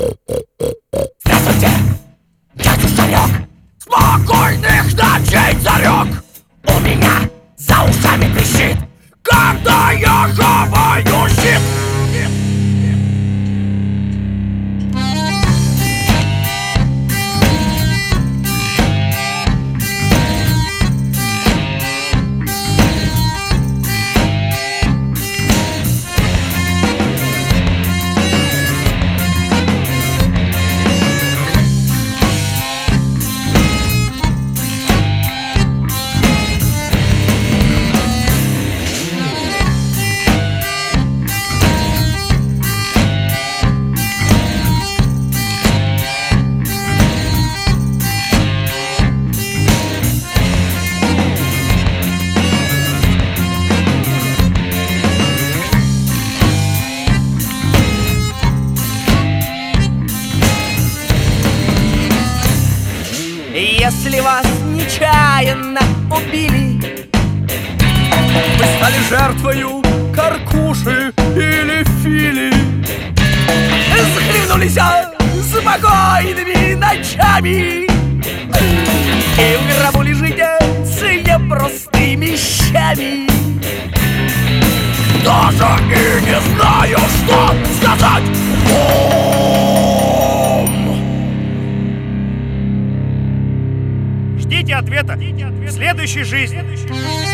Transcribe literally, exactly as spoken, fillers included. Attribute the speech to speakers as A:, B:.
A: Здравствуйте, дядя Старек! Спокойных ночей, царек! У меня за ушами трещит, когда я хаваю щит!
B: Если вас нечаянно убили,
C: вы стали жертвою Каркуши или Фили,
B: захлебнулись спокойными ночами и в гробу лежите с непростыми щами.
A: Даже и не знаю, что сказать вам.
D: Ждите ответа в следующей жизни.